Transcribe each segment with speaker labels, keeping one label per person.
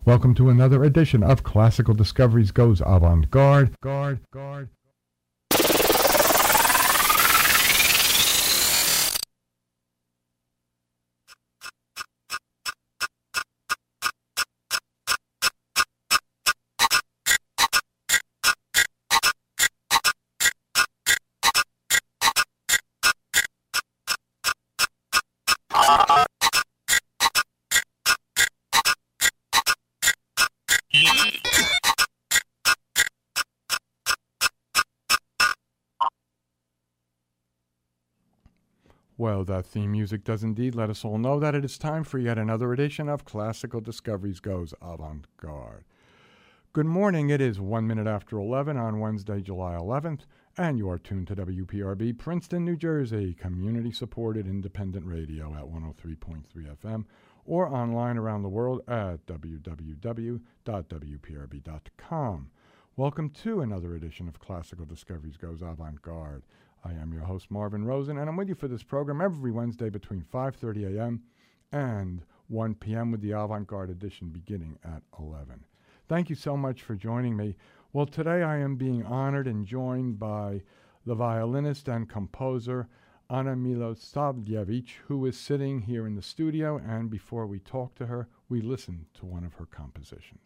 Speaker 1: Welcome to another edition of Classical Discoveries Goes Avant-Garde. Guard. Well, that theme music does indeed let us all know that it is time for yet another edition of Classical Discoveries Goes Avant-Garde. Good morning, it is 1 minute after 11 on Wednesday, July 11th, and you are tuned to WPRB, Princeton, New Jersey, community-supported independent radio at 103.3 FM, or online around the world at www.wprb.com. Welcome to another edition of Classical Discoveries Goes Avant-Garde. I am your host, Marvin Rosen, and I'm with you for this program every Wednesday between 5:30 a.m. and 1 p.m. with the Avant-Garde edition beginning at 11. Thank you so much for joining me. Well, today I am being honored and joined by the violinist and composer Anna Milosavljevic, who is sitting here in the studio, and before we talk to her, we listen to one of her compositions.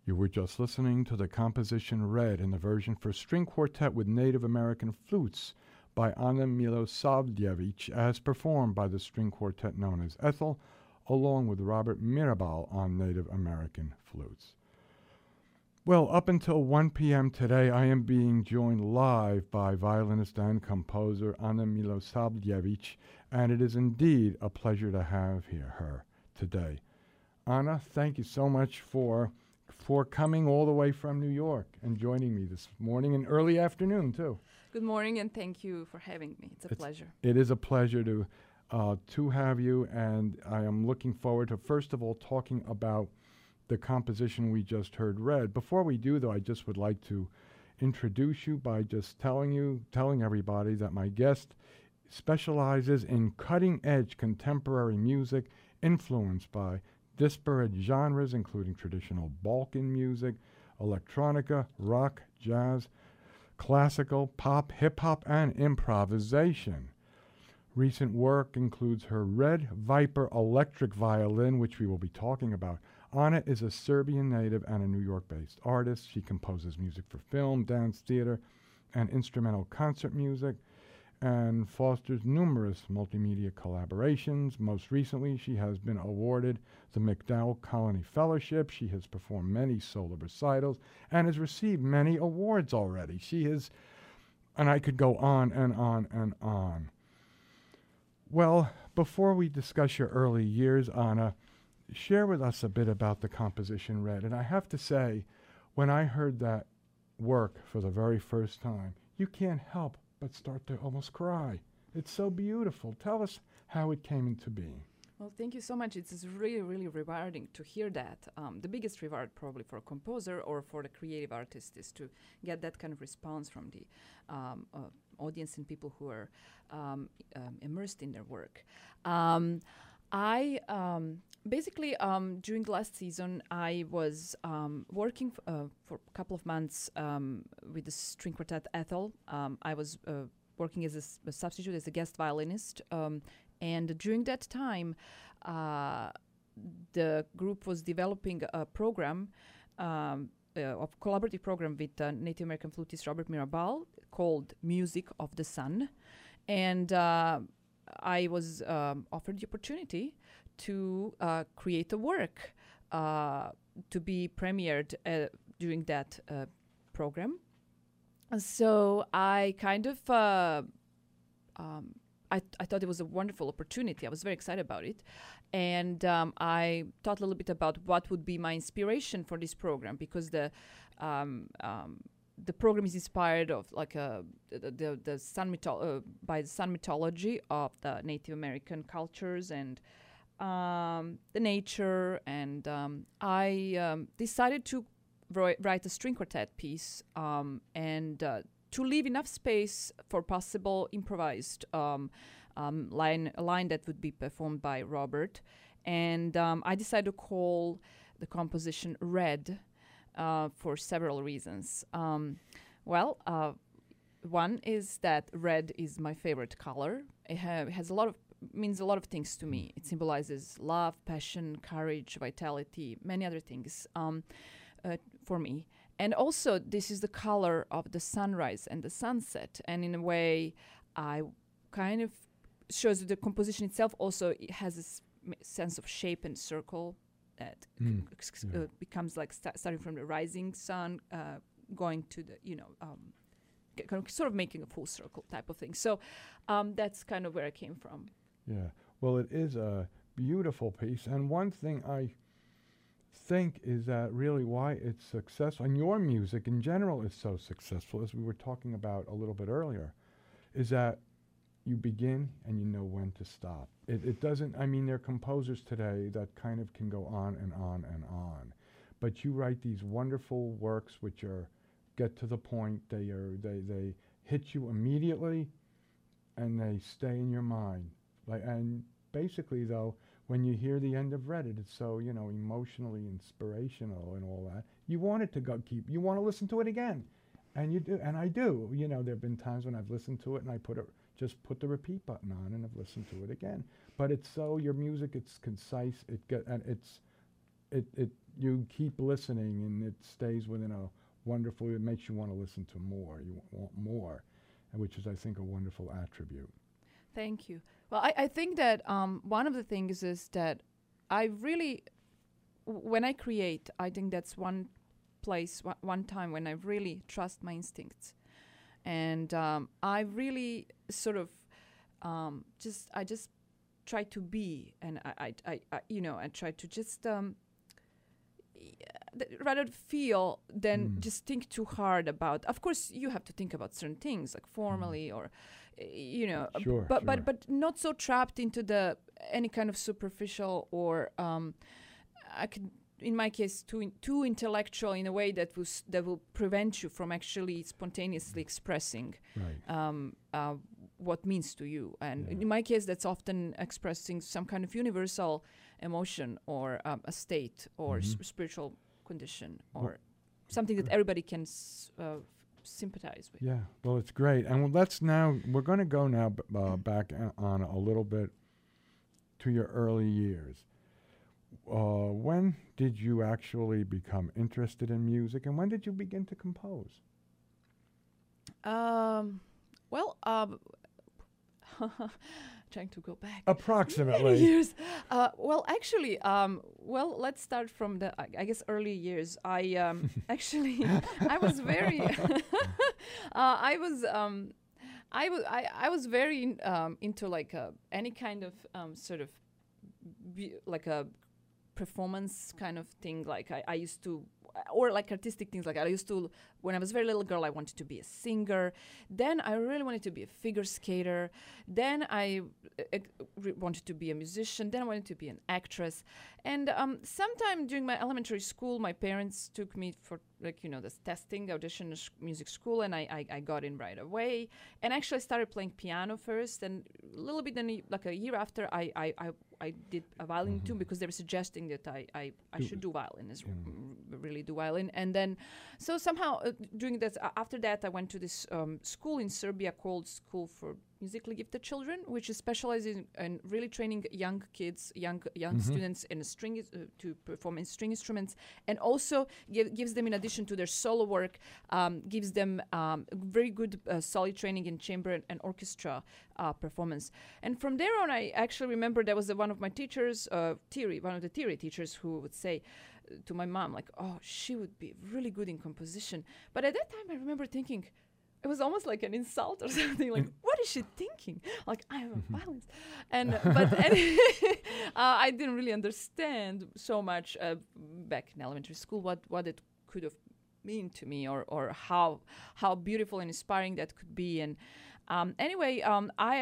Speaker 1: You were just listening to the composition Red in the version for string quartet with Native American flutes by Anna Milosavljevic, as performed by the string quartet known as Ethel, along with Robert Mirabal on Native American flutes. Well, up until 1 p.m. today, I am being joined live by violinist and composer Anna Milosavljevic, and it is indeed a pleasure to have her today. Anna, thank you so much for coming all the way from New York and joining me this morning and early afternoon, too.
Speaker 2: Good morning, and thank you for having me. It's a pleasure.
Speaker 1: It is a pleasure to have you, and I am looking forward to, first of all, talking about the composition we just heard read. Before we do, though, I just would like to introduce you by just telling everybody that my guest specializes in cutting-edge contemporary music influenced by disparate genres, including traditional Balkan music, electronica, rock, jazz, classical, pop, hip-hop, and improvisation. Recent work includes her Red Viper electric violin, which we will be talking about. Anna is a Serbian native and a New York-based artist. She composes music for film, dance, theater, and instrumental concert music, and fosters numerous multimedia collaborations. Most recently, she has been awarded the MacDowell Colony Fellowship. She has performed many solo recitals and has received many awards already. She is, and I could go on and on and on. Well, before we discuss your early years, Anna, share with us a bit about the composition Red. And I have to say, when I heard that work for the very first time, you can't help but start to almost cry. It's so beautiful. Tell us how it came into being.
Speaker 2: Well, thank you so much. It's really, really rewarding to hear that. The biggest reward probably for a composer or for the creative artist is to get that kind of response from the audience and people who are immersed in their work. I basically, during the last season, I was working for a couple of months with the string quartet Ethel. I was working as a substitute, as a guest violinist. And during that time, the group was developing a program, a collaborative program with Native American flutist Robert Mirabal called Music of the Sun. And I was offered the opportunity to create a work to be premiered during that program. So I kind of I thought it was a wonderful opportunity. I was very excited about it. And I thought a little bit about what would be my inspiration for this program, because the program is inspired of like the sun by the sun mythology of the Native American cultures and the nature. And I decided to write a string quartet piece and to leave enough space for possible improvised line that would be performed by Robert. And I decided to call the composition Red for several reasons. One is that red is my favorite color. It has means a lot of things to me. It symbolizes love, passion, courage, vitality, many other things for me. And also, this is the color of the sunrise and the sunset. And in a way, I kind of shows that the composition itself also it has this sense of shape and circle that becomes like starting from the rising sun, going to the, sort of making a full circle type of thing. So that's kind of where I came from.
Speaker 1: Yeah. Well, it is a beautiful piece. And one thing I think is that really why it's successful, and your music in general is so successful, as we were talking about a little bit earlier, is that you begin and you know when to stop. It doesn't, I mean, there are composers today that kind of can go on and on and on, but you write these wonderful works which get to the point, they hit you immediately and they stay in your mind. And basically though, when you hear the end of Red, it's so, emotionally inspirational and all that. You want it to you want to listen to it again. And you do, and I do. There have been times when I've listened to it and I just put the repeat button on and I've listened to it again. But it's so, your music, it's concise, it you keep listening, and it stays within a wonderful. It makes you want to listen to more. You want more, and which is, I think, a wonderful attribute.
Speaker 2: Thank you. Well, I think that one of the things is that I really, when I create, I think that's one place, one time when I really trust my instincts, and I really sort of I just try to be, and I I try to just rather feel than just think too hard about. Of course, you have to think about certain things like formally or
Speaker 1: Sure,
Speaker 2: but not so trapped into the any kind of superficial or I could, in my case, too intellectual in a way that will prevent you from actually spontaneously expressing
Speaker 1: right.
Speaker 2: what means to you. And in my case, that's often expressing some kind of universal emotion or a state or spiritual condition or something that everybody can sympathize with.
Speaker 1: Yeah, well, it's great. And we're going to go now back on a little bit to your early years. When did you actually become interested in music, and when did you begin to compose?
Speaker 2: Well, trying to go back
Speaker 1: Approximately
Speaker 2: many years. Well, actually, let's start from the I guess early years. I actually I was very I was very into like any kind of sort of like a performance kind of thing. Like I used to, or like artistic things. Like I used to, when I was a very little girl, I wanted to be a singer. Then I really wanted to be a figure skater. Then I wanted to be a musician. Then I wanted to be an actress. And sometime during my elementary school, my parents took me for this testing audition music school, and I got in right away. And actually I started playing piano first, and a little bit then like a year after I did a violin too, because they were suggesting that I should do violin, really do violin. And then so somehow during that, after that I went to this school in Serbia called School for Musically Gifted Children, which is specializing in really training young kids, young students in to perform in string instruments, and also gives them, in addition to their solo work, gives them very good solid training in chamber and orchestra performance. And from there on, I actually remember there was one of my teachers, one of the theory teachers, who would say to my mom, like, "Oh, she would be really good in composition." But at that time, I remember thinking, it was almost like an insult or something. Like, what is she thinking? Like, I am a violinist, but I didn't really understand so much back in elementary school what it could have mean to me, or how beautiful and inspiring that could be. And anyway, I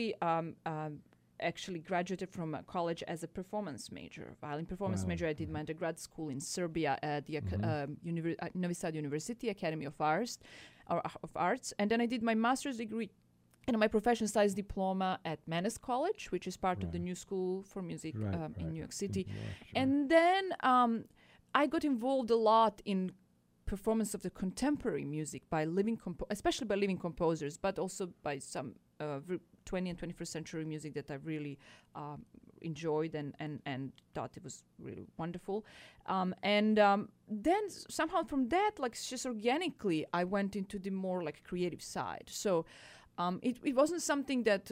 Speaker 2: actually graduated from college as a performance major, violin performance major. I did my undergrad school in Serbia at the Novi Sad University Academy of Arts, and then I did my master's degree and my professional studies diploma at Mannes College, which is part of the New School for Music in New York City. And then I got involved a lot in performance of the contemporary music by especially by living composers, but also by some 20th and 21st century music that I really enjoyed and thought it was really wonderful. Then somehow from that, like just organically, I went into the more like creative side. So it wasn't something that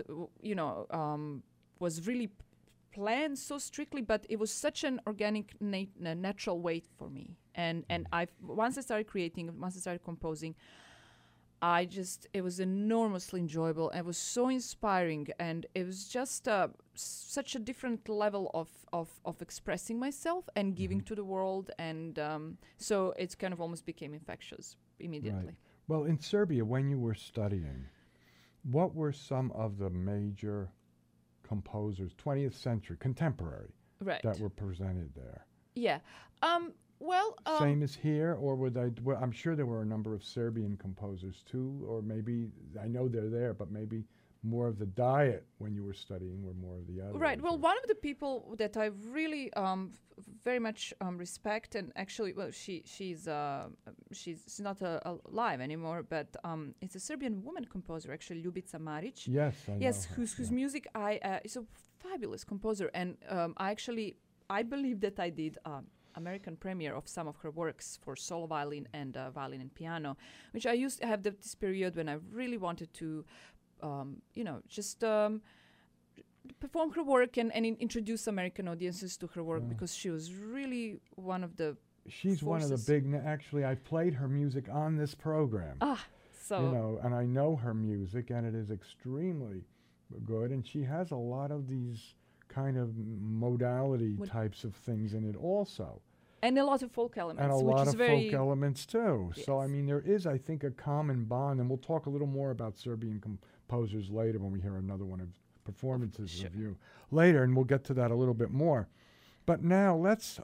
Speaker 2: was really planned so strictly, but it was such an organic, natural way for me. And once I started creating, once I started composing, it was enormously enjoyable. And it was so inspiring, and it was just such a different level of expressing myself and giving to the world. And so it kind of almost became infectious immediately.
Speaker 1: Right. Well, in Serbia, when you were studying, what were some of the major composers, 20th century, contemporary, that were presented there?
Speaker 2: Yeah.
Speaker 1: Same as here, or I'm sure there were a number of Serbian composers too, or maybe, I know they're there, but maybe more of the diet when you were studying were more of the others.
Speaker 2: Right. Well, one of the people that I really very much respect, and actually, well, she's not alive anymore, but it's a Serbian woman composer, actually, Ljubica Marić.
Speaker 1: Yes, I know.
Speaker 2: Yes, whose music is a fabulous composer, and I believe that I did American premiere of some of her works for solo violin and violin and piano, which I used to have this period when I really wanted to, just perform her work and introduce American audiences to her work because she was really one of the
Speaker 1: She's one of the
Speaker 2: forces.
Speaker 1: big, actually, I played her music on this program.
Speaker 2: So
Speaker 1: And I know her music, and it is extremely good. And she has a lot of these kind of modality types of things in it also.
Speaker 2: and a lot of folk elements,
Speaker 1: And a
Speaker 2: which
Speaker 1: lot
Speaker 2: is
Speaker 1: of
Speaker 2: very
Speaker 1: folk elements too. So, I
Speaker 2: Yes.
Speaker 1: mean, there is, I think, a common bond. And we'll talk a little more about Serbian composers later when we hear another one of performances
Speaker 2: Sure.
Speaker 1: of you later. And we'll get to that a little bit more. But now let's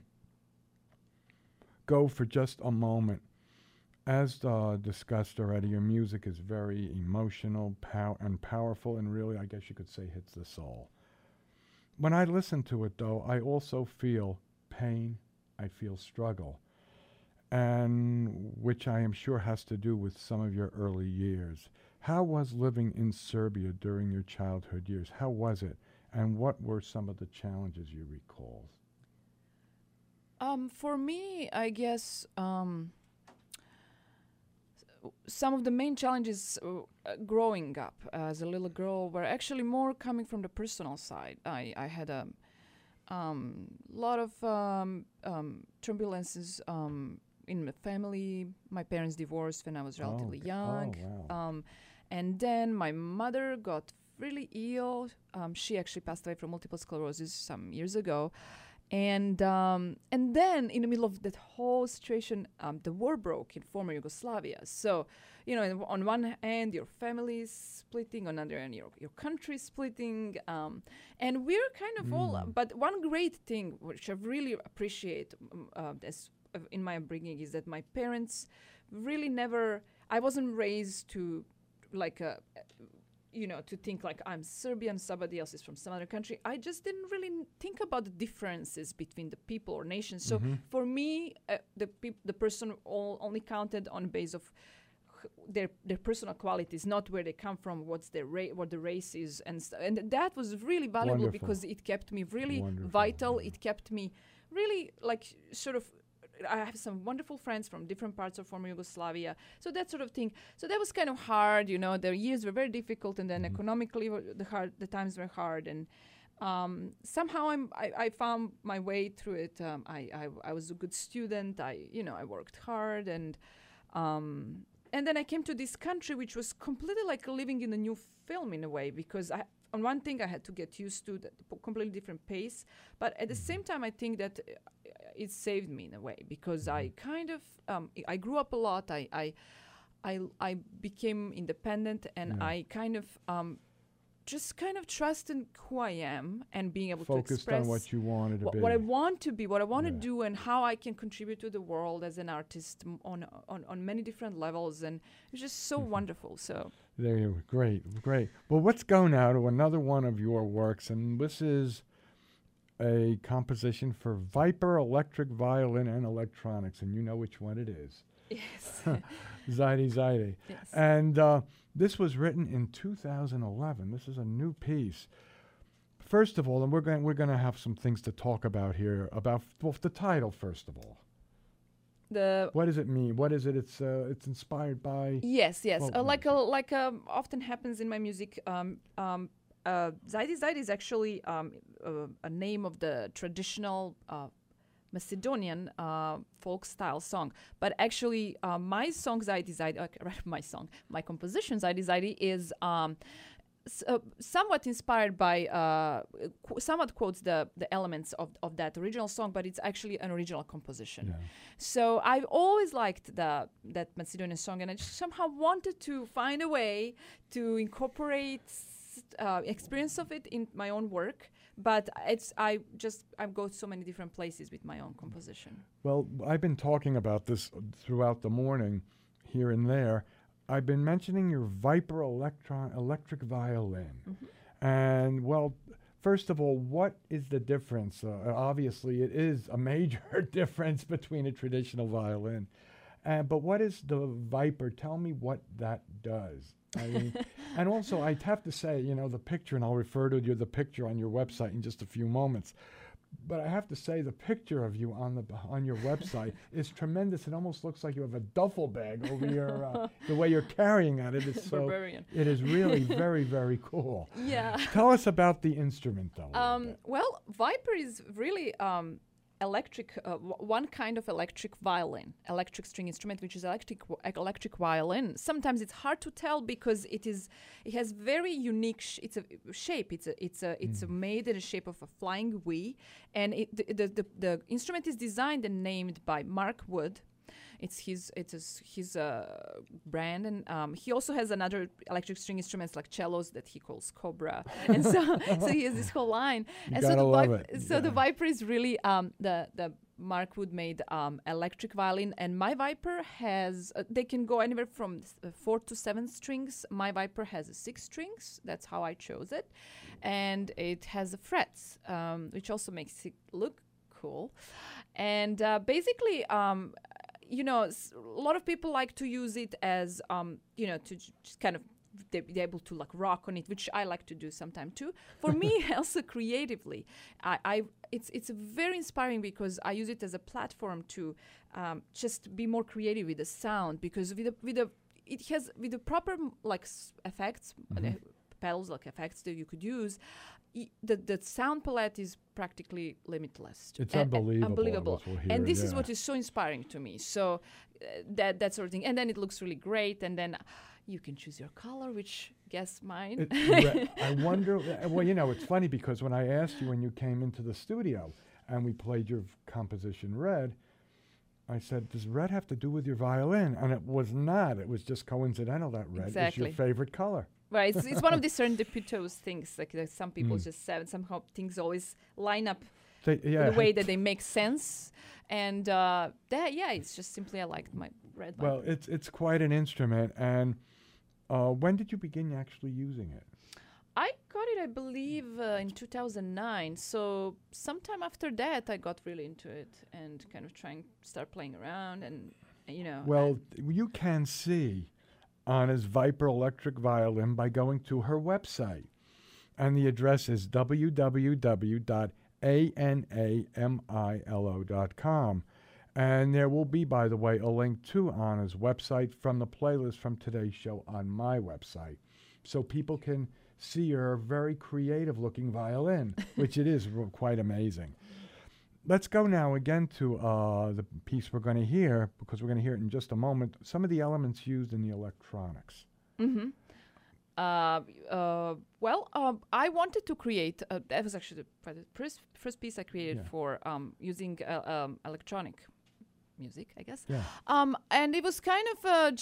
Speaker 1: go for just a moment. As discussed already, your music is very emotional and powerful, and really, I guess you could say, hits the soul. When I listen to it, though, I also feel pain, I feel struggle, and which I am sure has to do with some of your early years. How was living in Serbia during your childhood years? How was it, and what were some of the challenges you recall?
Speaker 2: For me, I guess some of the main challenges growing up as a little girl were actually more coming from the personal side. I had a lot of turbulences in my family. My parents divorced when I was relatively young.
Speaker 1: Oh, wow.
Speaker 2: And then my mother got really ill. She actually passed away from multiple sclerosis some years ago. And then in the middle of that whole situation, the war broke in former Yugoslavia. So, on one hand, your family is splitting, on the other hand, your country is splitting. And we're kind of all, but one great thing, which I really appreciate in my upbringing, is that my parents really never, I wasn't raised to to think like I'm Serbian, somebody else is from some other country. I just didn't really think about the differences between the people or nations. So for me, the person only counted on the base of their personal qualities, not where they come from, what the race is, and that was really valuable because it kept me really vital. It kept me really I have some wonderful friends from different parts of former Yugoslavia, so that sort of thing. So that was kind of hard, the years were very difficult, and then economically the times were hard, and somehow I found my way through it. I was a good student. I worked hard, and then I came to this country, which was completely like living in a new film in a way, because on one thing I had to get used to the completely different pace, but at the same time I think that it saved me in a way, because I kind of I grew up a lot. I became independent, and I kind of just kind of trusted who I am and being able to express
Speaker 1: focused on what you wanted to be,
Speaker 2: what I want to be, what I want to do, and how I can contribute to the world as an artist on many different levels, and it's just so wonderful. So
Speaker 1: there you go. Great. Well, let's go now to another one of your works, and this is a composition for Viper electric violin and electronics, and you know which one it is.
Speaker 2: yes.
Speaker 1: Zaidi.
Speaker 2: Yes.
Speaker 1: And this was written in 2011. This is a new piece. First of all, and we're going to have some things to talk about here about the title. First of all, what does it mean? What is it? It's inspired by.
Speaker 2: Yes. Often happens in my music. Zaidi is actually a name of the traditional Macedonian folk style song, but actually my song my composition Zaidi is somewhat inspired by somewhat quotes the elements of that original song, but it's actually an original composition.
Speaker 1: Yeah.
Speaker 2: So I've always liked that Macedonian song, and I just somehow wanted to find a way to incorporate experience of it in my own work, but I go so many different places with my own composition.
Speaker 1: Well, I've been talking about this throughout the morning, here and there. I've been mentioning your Viper electric violin, and well, first of all, what is the difference? Obviously, it is a major difference between a traditional violin, but what is the Viper? Tell me what that does. I mean, and also I'd have to say, the picture, and I'll refer to the picture on your website in just a few moments. But I have to say, the picture of you on your website is tremendous. It almost looks like you have a duffel bag over your the way you're carrying it. It is so.
Speaker 2: Barbarian.
Speaker 1: It is really very, very cool.
Speaker 2: Yeah.
Speaker 1: Tell us about the instrument, though. a little bit.
Speaker 2: Well, Viper is really electric, one kind of electric violin, electric string instrument, which is electric violin. Sometimes it's hard to tell because it has very unique. It's a shape. It's made in the shape of a flying V, and the instrument is designed and named by Mark Wood. It's his brand, and he also has another electric string instruments like cellos that he calls Cobra, and so he has this whole line.
Speaker 1: You
Speaker 2: And
Speaker 1: gotta
Speaker 2: so
Speaker 1: love it.
Speaker 2: the Viper is really the Mark Wood made electric violin, and my Viper has they can go anywhere from 4 to 7 strings. My Viper has 6 strings. That's how I chose it, and it has frets, which also makes it look cool. And basically, a lot of people like to use it as, to just kind of be able to like rock on it, which I like to do sometime too. For me, also creatively, it's very inspiring because I use it as a platform to just be more creative with the sound, because with the proper effects, pedals like effects that you could use. The sound palette is practically limitless.
Speaker 1: It's unbelievable.
Speaker 2: Unbelievable.
Speaker 1: That's what
Speaker 2: And this
Speaker 1: here,
Speaker 2: is what is so inspiring to me. So that sort of thing. And then it looks really great. And then you can choose your color, which guess mine.
Speaker 1: I wonder. Well, it's funny because when I asked you when you came into the studio and we played your composition Red, I said, does red have to do with your violin? And it was not. It was just coincidental that red is your favorite color.
Speaker 2: Right, it's one of these serendipitous things, like some people just said, somehow things always line up in the way that they make sense. And it's just simply I liked my red Viper.
Speaker 1: Well, it's quite an instrument. And when did you begin actually using it?
Speaker 2: I got it, I believe, in 2009. So sometime after that, I got really into it and kind of start playing around and,
Speaker 1: Well, you can see Anna's Viper electric violin by going to her website. And the address is www.anamilo.com. And there will be, by the way, a link to Anna's website from the playlist from today's show on my website. So people can see your very creative-looking violin, which it is quite amazing. Let's go now again to the piece we're going to hear, because we're going to hear it in just a moment, some of the elements used in the electronics.
Speaker 2: Mm-hmm. I wanted to create, that was actually the first piece I created for using electronic music, I guess.
Speaker 1: Yeah.
Speaker 2: And it was kind of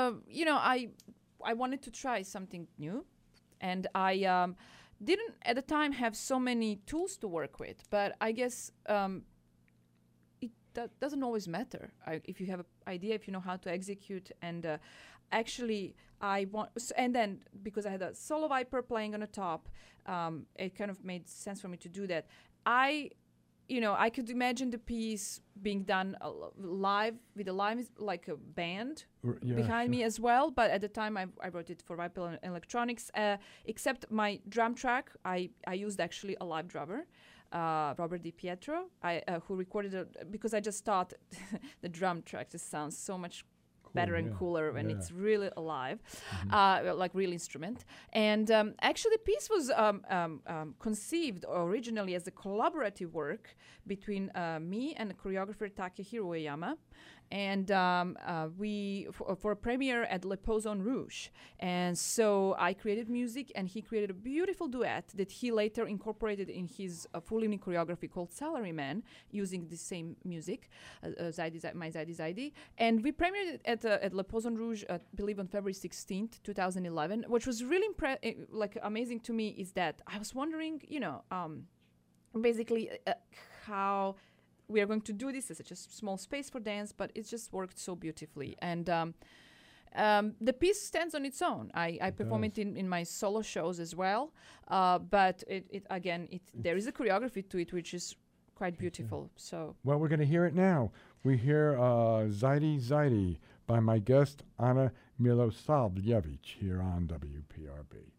Speaker 2: I wanted to try something new. And I didn't at the time have so many tools to work with, but I guess it doesn't always matter. If you have an idea, if you know how to execute, and actually and then because I had a solo Viper playing on the top, it kind of made sense for me to do that. I could imagine the piece being done live with like a band behind me as well. But at the time, I wrote it for Viper Electronics. Except my drum track, I used actually a live drummer, Robert DiPietro, who recorded it because I just thought the drum track just sounds so much better and cooler when it's really alive, like real instrument. And actually, the piece was conceived originally as a collaborative work between me and the choreographer Takehiro Ueyama. And we for a premiere at Le Poisson Rouge. And so I created music, and he created a beautiful duet that he later incorporated in his full-evening choreography called Salaryman, using the same music, My Zaidi Zaidi. And we premiered it at Le Poisson Rouge, I believe on February 16th, 2011, which was really amazing to me is that I was wondering, basically how we are going to do this. It's such a small space for dance, but it just worked so beautifully. And the piece stands on its own. I perform it in my solo shows as well. But there is a choreography to it, which is quite beautiful. So
Speaker 1: well, we're going to hear it now. We hear Zaidi Zaidi by my guest, Anna Milosavljevic, here on WPRB.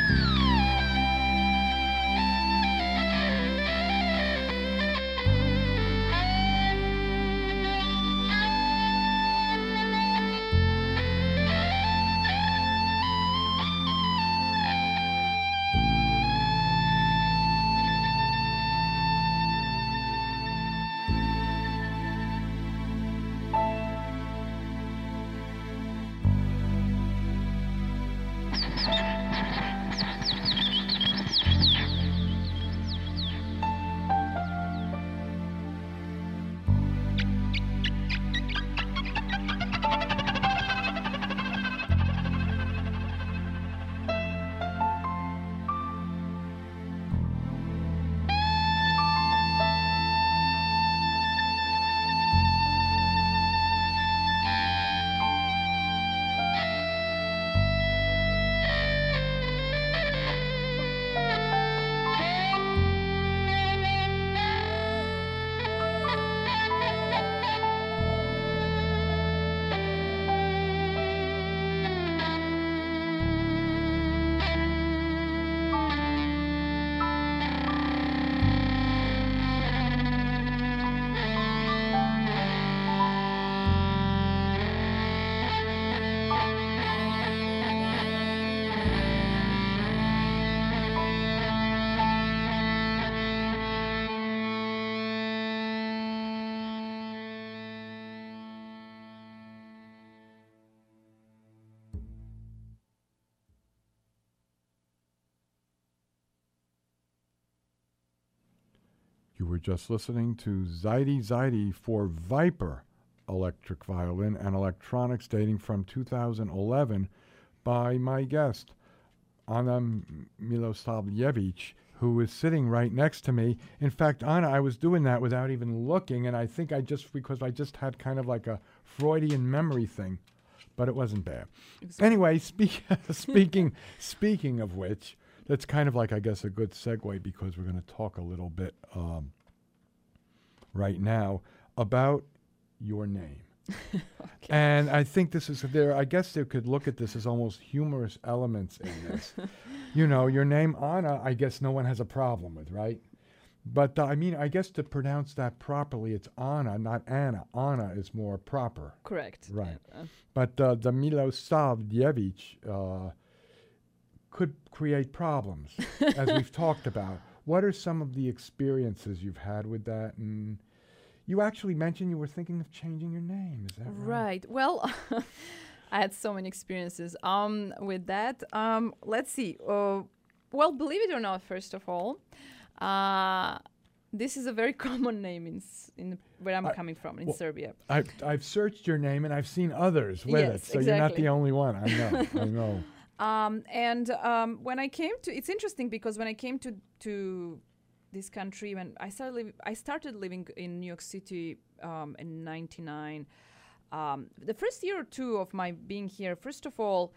Speaker 1: You were just listening to Zaidi Zaidi for Viper electric violin and electronics dating from 2011 by my guest, Anna Milosavljevic, who is sitting right next to me. In fact, Anna, I was doing that without even looking, and I think because I just had kind of like a Freudian memory thing, but it wasn't bad. Exactly. Anyway, speaking of which, that's kind of like, I guess, a good segue, because we're going to talk a little bit right now about your name. Okay. And I think this is I guess they could look at this as almost humorous elements in this. You know, your name, Anna, I guess no one has a problem with, right? But I mean, I guess to pronounce that properly, it's Anna, not Anna. Anna is more proper.
Speaker 2: Correct.
Speaker 1: Right. But the Milosavljevic could create problems, as we've talked about. What are some of the experiences you've had with that? And you actually mentioned you were thinking of changing your name. Is that right?
Speaker 2: Right. Well, I had so many experiences with that. Let's see. Well, believe it or not, first of all, this is a very common name in where I'm coming from, in Serbia.
Speaker 1: I've searched your name, and I've seen others with it, so exactly. You're not the only one. I know. I know. When I came to, it's interesting because when I came to this country, when I started living in New York City in '99. The first year or two of my being here, first of all,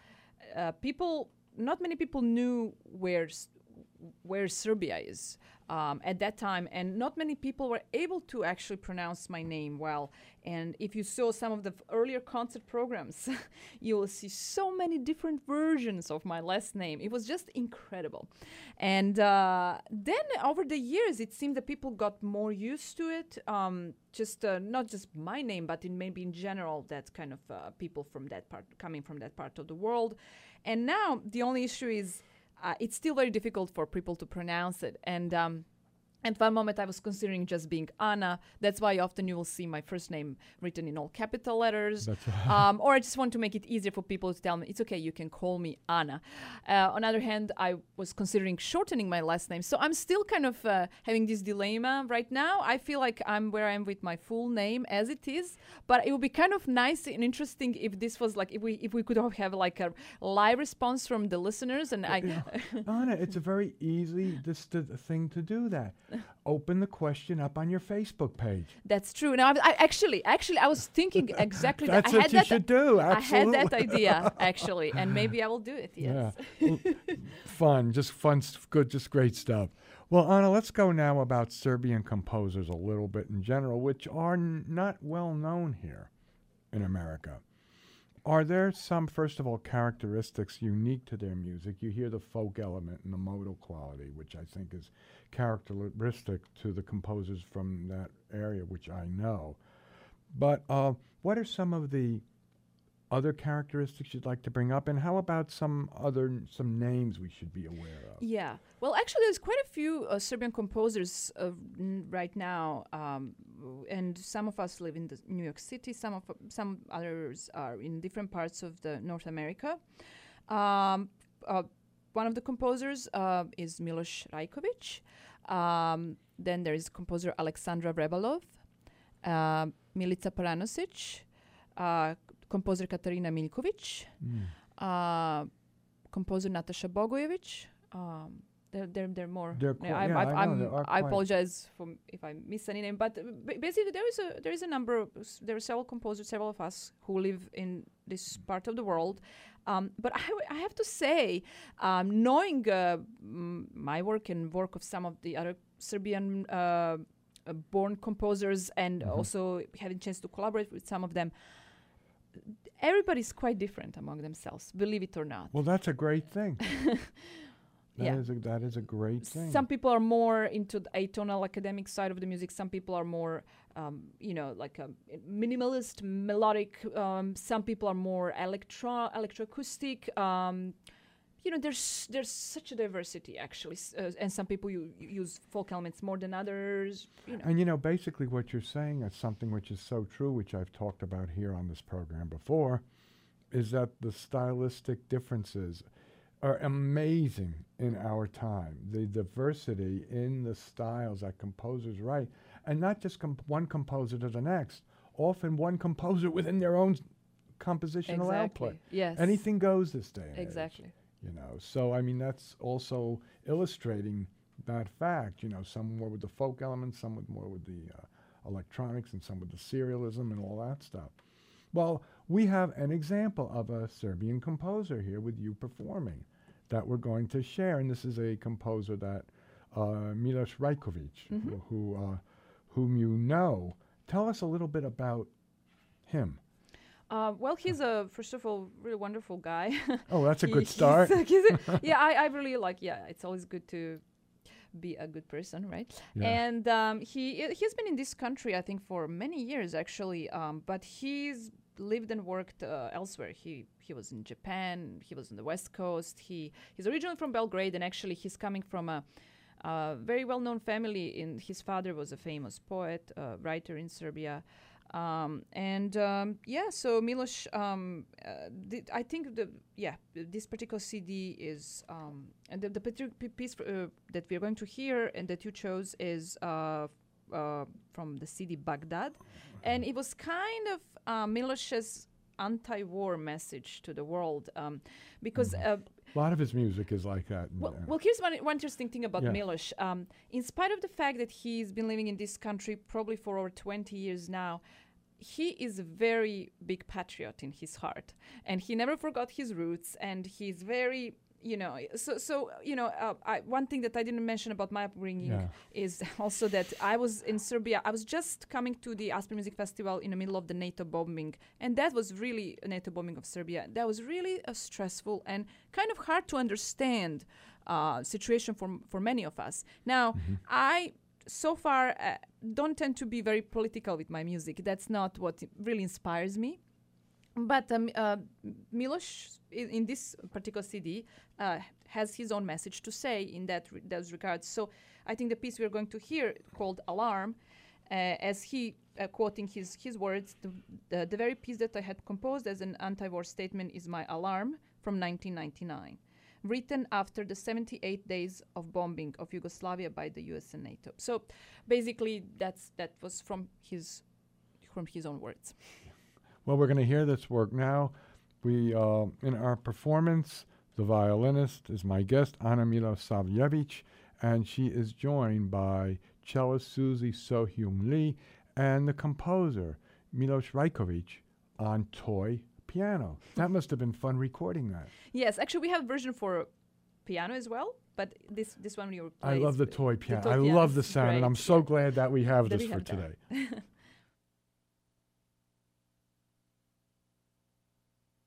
Speaker 1: not many people knew where Serbia is at that time, and not many people were able to actually pronounce my name well. And if you saw some of the earlier concert programs, you will see so many different versions of my last name. It was just incredible. And then over the years, it seemed that people got more used to it. Not just my name, but maybe in general, that kind of people from that part, coming from that part of the world. And now the only issue is it's still very difficult for people to pronounce it. And at one moment, I was considering just being Anna. That's why often you will see my first name written in all capital letters. That's right. Or I just want to make it easier for people to tell me, it's okay, you can call me Anna. On the other hand, I was considering shortening my last name. So I'm still kind of having this dilemma right now. I feel like I'm where I am with my full name as it is. But it would be kind of nice and interesting if this was like, if we could have like a live response from the listeners. And Anna, it's a very easy thing to do that. Open the question up on your Facebook page.
Speaker 2: That's true. Now, I actually, I was thinking exactly that.
Speaker 1: That's what you should do. Absolutely.
Speaker 2: I had that idea, actually, and maybe I will do it, yes.
Speaker 1: Yeah. Fun, good, just great stuff. Well, Anna, let's go now about Serbian composers a little bit in general, which are not well known here in America. Are there some, first of all, characteristics unique to their music? You hear the folk element and the modal quality, which I think is characteristic to the composers from that area, which I know. But what are some of the other characteristics you'd like to bring up, and how about some names we should be aware of?
Speaker 2: Yeah. Well, actually, there's quite a few Serbian composers right now, and some of us live in New York City. Some others are in different parts of the North America. One of the composers is Miloš Rajković. Then there is composer Aleksandra Vrebalov, Milica Paranosic, composer Katarina Miljković, composer Natasha Bogojević. There are more. I apologize if I miss any name, but basically there is a number of there are several composers, several of us who live in this part of the world. But I have to say, knowing my work and work of some of the other Serbian born composers, and also having a chance to collaborate with some of them, everybody's quite different among themselves, believe it or not.
Speaker 1: Well, that's a great thing. That is a great thing.
Speaker 2: Some people are more into the atonal academic side of the music. Some people are more, like a minimalist, melodic. Some people are more electroacoustic. There's such a diversity, actually. And some people use folk elements more than others.
Speaker 1: And, basically what you're saying is something which is so true, which I've talked about here on this program before, is that the stylistic differences are amazing in our time. The diversity in the styles that composers write, and not just one composer to the next, often one composer within their own compositional output.
Speaker 2: Yes.
Speaker 1: Anything goes this day and
Speaker 2: exactly.
Speaker 1: age. So I mean, that's also illustrating that fact. Some more with the folk elements, some with more with the electronics, and some with the serialism and all that stuff. Well, we have an example of a Serbian composer here with you performing that we're going to share, and this is a composer that Miloš Rajković, whom you know. Tell us a little bit about him.
Speaker 2: Well, he's first of all, really wonderful guy.
Speaker 1: Oh, that's a good start.
Speaker 2: I really like. Yeah, it's always good to be a good person, right? Yeah. And he's been in this country, I think, for many years actually. But he's lived and worked elsewhere. He was in Japan. He was on the West Coast. He's originally from Belgrade, and actually he's coming from a very well-known family. His father was a famous poet, writer in Serbia. So Miloš, I think this particular CD is and the particular piece that we're going to hear and that you chose is from the CD Baghdad, and it was kind of Miloš's anti-war message to the world, because a
Speaker 1: lot of his music is like that.
Speaker 2: Well, here's one interesting thing about Miloš. In spite of the fact that he's been living in this country probably for over 20 years now, he is a very big patriot in his heart, and he never forgot his roots, and he's very, one thing that I didn't mention about my upbringing is also that I was in Serbia. I was just coming to the Aspen Music Festival in the middle of the NATO bombing, and that was really a NATO bombing of Serbia. That was really a stressful and kind of hard to understand situation for many of us. Now, I so far don't tend to be very political with my music. That's not what really inspires me. But Miloš, in this particular CD, has his own message to say in those regards. So I think the piece we're going to hear, called Alarm, as he, quoting his words, the very piece that I had composed as an anti-war statement is my Alarm from 1999, written after the 78 days of bombing of Yugoslavia by the US and NATO. So basically that was from his own words.
Speaker 1: Well, we're going to hear this work now. We, in our performance, the violinist is my guest, Anna Milosavljević, and she is joined by cellist Susie Sohyum Lee and the composer, Miloš Rajković, on toy piano. That must have been fun recording that.
Speaker 2: Yes, actually we have a version for piano as well, but this one you play.
Speaker 1: I love the toy piano. I love the sound, and I'm so glad that we have this for today.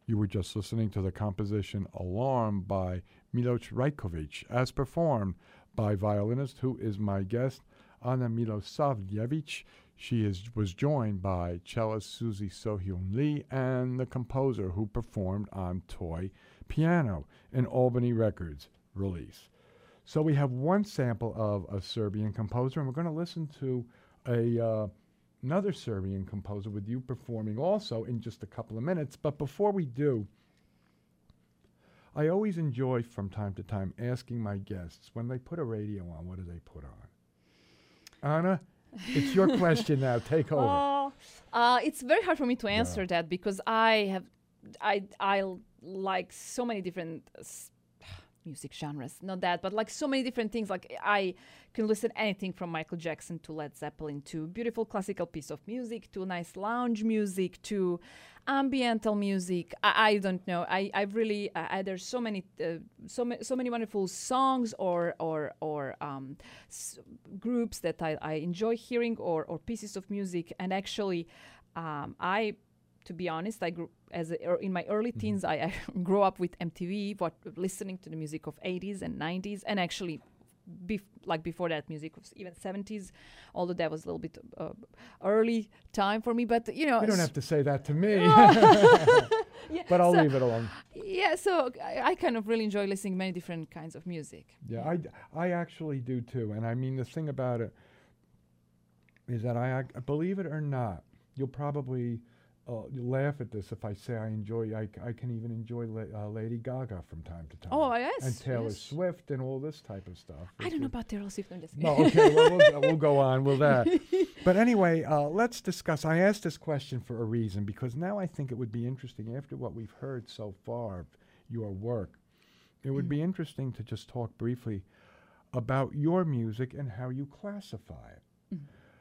Speaker 1: You were just listening to the composition Alarm by Milos Rajkovic, as performed by violinist who is my guest, Anna Milosavljevic. She was joined by cellist Susie Sohyun Lee and the composer who performed on Toy Piano, an Albany Records release. So we have one sample of a Serbian composer, and we're going to listen to another Serbian composer with you performing also in just a couple of minutes. But before we do, I always enjoy from time to time asking my guests, when they put a radio on, what do they put on? Anna, it's your question now. Take over.
Speaker 2: It's very hard for me to answer that because I like so many different music genres. Not that, but like so many different things. Like I can listen anything from Michael Jackson to Led Zeppelin to beautiful classical piece of music to nice lounge music to ambiental music. I don't know. I really there's so many wonderful songs or groups that I enjoy hearing or pieces of music. And actually, to be honest, I grew in my early teens. I grew up with MTV, listening to the music of 80s and 90s, and actually, before that, music was even 70s. Although that was a little bit early time for me, but you know,
Speaker 1: you don't have to say that to me. But I'll leave it alone.
Speaker 2: Yeah, so I kind of really enjoy listening to many different kinds of music.
Speaker 1: Yeah, I actually do too. And I mean, the thing about it is that I believe it or not, you'll probably laugh at this if I say I can even enjoy Lady Gaga from time to time.
Speaker 2: Oh, yes.
Speaker 1: And Taylor Swift and all this type of stuff.
Speaker 2: I don't know about Taylor Swift. I'm just
Speaker 1: no, okay, well, we'll go on with that. But anyway, let's discuss. I asked this question for a reason, because now I think it would be interesting, after what we've heard so far of your work, it would be interesting to just talk briefly about your music and how you classify it.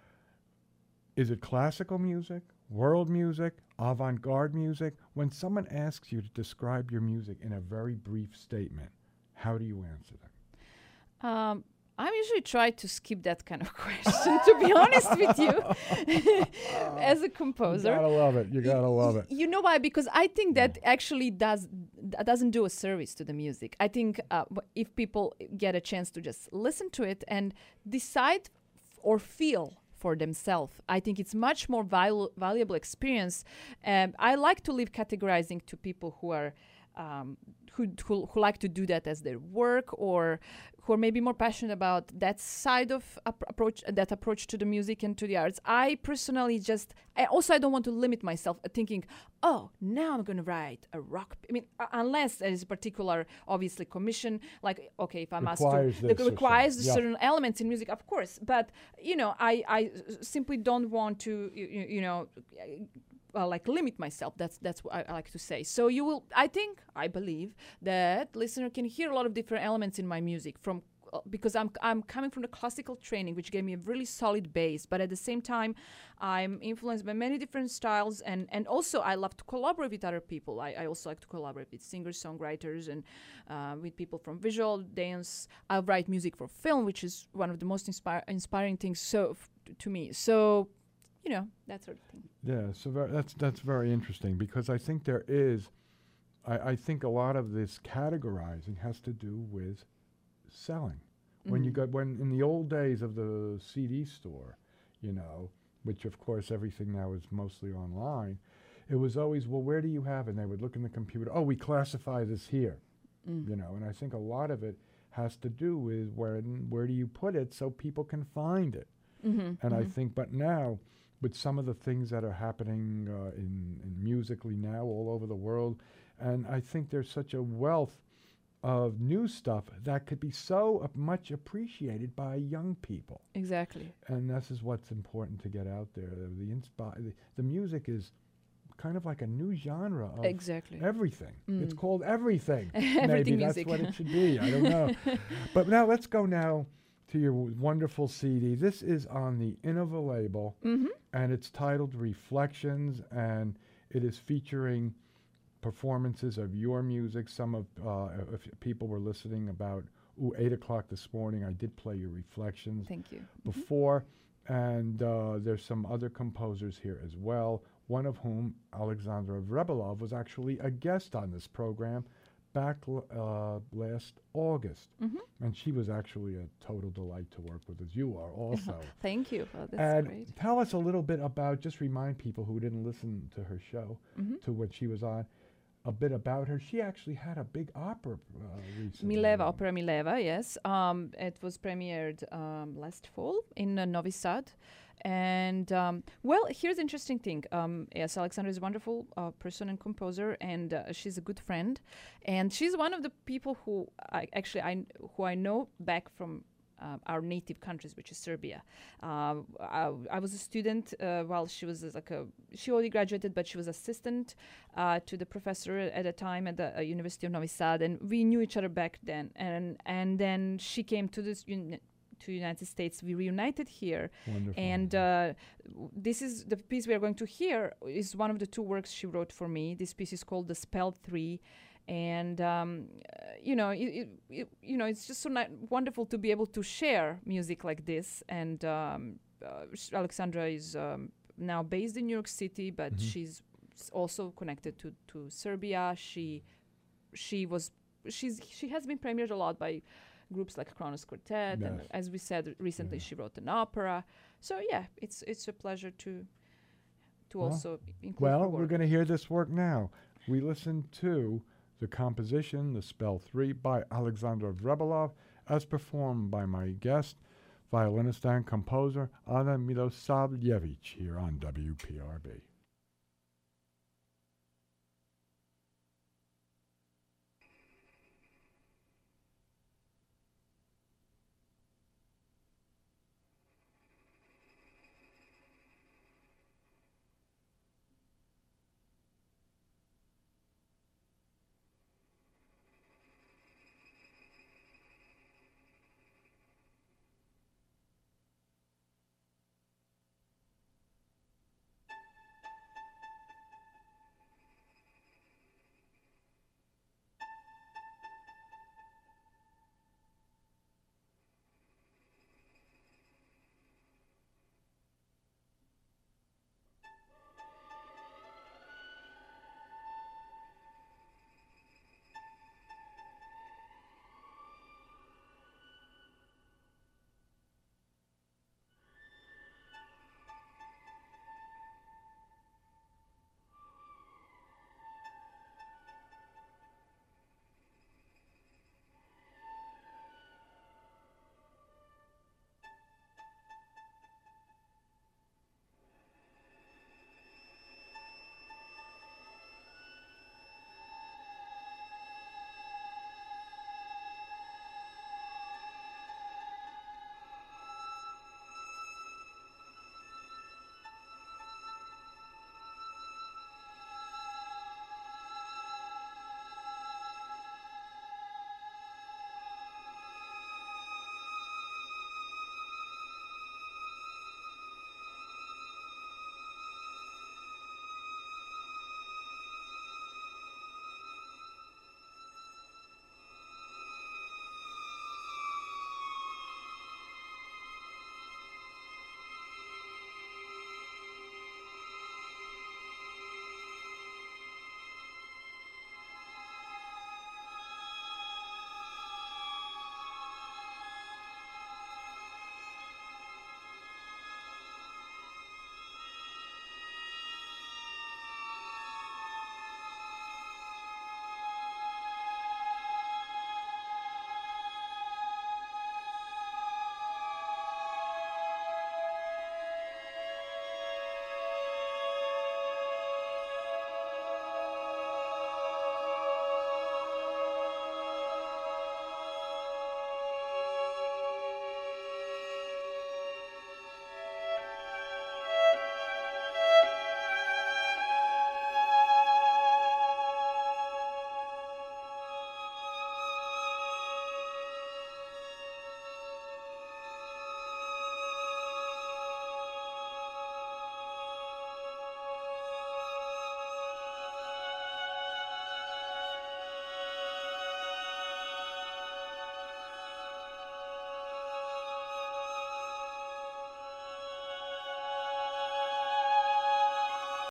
Speaker 1: Is it classical music, world music, avant-garde music? When someone asks you to describe your music in a very brief statement, how do you answer them?
Speaker 2: I usually try to skip that kind of question, to be honest with you, as a composer.
Speaker 1: You gotta love it. You gotta love it.
Speaker 2: You know why? Because I think that actually doesn't do a service to the music. I think if people get a chance to just listen to it and decide or feel for themselves, I think it's much more valuable experience. I like to leave categorizing to people who are who like to do that as their work, or who are maybe more passionate about that side of approach to the music and to the arts. I personally I don't want to limit myself thinking, oh, now I'm going to write a rock. I mean, unless there is a particular, obviously, commission, like, okay, if I'm asked to, requires certain elements in music, of course. But, you know, I simply don't want to, like limit myself. That's what I like to say. So I believe that listener can hear a lot of different elements in my music because I'm coming from the classical training, which gave me a really solid base. But at the same time, I'm influenced by many different styles, and also I love to collaborate with other people. I also like to collaborate with singers, songwriters, and with people from visual dance. I write music for film, which is one of the most inspiring things to me. So, you know, that sort of thing.
Speaker 1: Yeah, so that's very interesting, because I think there is, I think a lot of this categorizing has to do with selling. When in the old days of the CD store, you know, which of course everything now is mostly online, it was always, well, where do you have it? And they would look in the computer, oh, we classify this here, you know, and I think a lot of it has to do with where do you put it so people can find it. I think, but now, with some of the things that are happening in musically now all over the world, and I think there's such a wealth of new stuff that could be so much appreciated by young people.
Speaker 2: Exactly.
Speaker 1: And this is what's important to get out there. The music is kind of like a new genre of everything. It's called everything. Maybe that's what it should be. I don't know. But now let's go now to your wonderful CD. This is on the Innova label, and it's titled Reflections, and it is featuring performances of your music. Some of if people were listening about 8 o'clock this morning, I did play your Reflections.
Speaker 2: Thank you.
Speaker 1: Before, and there's some other composers here as well. one of whom, Alexandra Vrebalov, was actually a guest on this program back last August. And she was actually a total delight to work with, as you are also.
Speaker 2: Thank you. Oh, that's
Speaker 1: And
Speaker 2: great.
Speaker 1: tell us a little bit about, just remind people who didn't listen to her show, to when she was on, a bit about her. She actually had a big opera recently.
Speaker 2: Mileva, Opera Mileva, yes. It was premiered last fall in Novi Sad. And, well, here's the interesting thing. Yes, Alexandra is a wonderful person and composer, and she's a good friend. And she's one of the people who I know back from our native countries, which is Serbia. I was a student while she was she already graduated, but she was assistant to the professor at a time at the University of Novi Sad, and we knew each other back then. And then she came to this to United States. We reunited here.
Speaker 1: Wonderful.
Speaker 2: And this is the piece we are going to hear is one of the two works she wrote for me. This piece is called The Spell 3. And it's just so wonderful to be able to share music like this. And Alexandra is now based in New York City, but she's also connected to Serbia. She has been premiered a lot by groups like Kronos Quartet, and as we said recently, she wrote an opera. So yeah, it's a pleasure to also include.
Speaker 1: Well, we're going to hear this work now. We listen to the composition, The Spell 3, by Alexandra Vrebalov, as performed by my guest, violinist and composer Anna Milosavljevic, here on WPRB.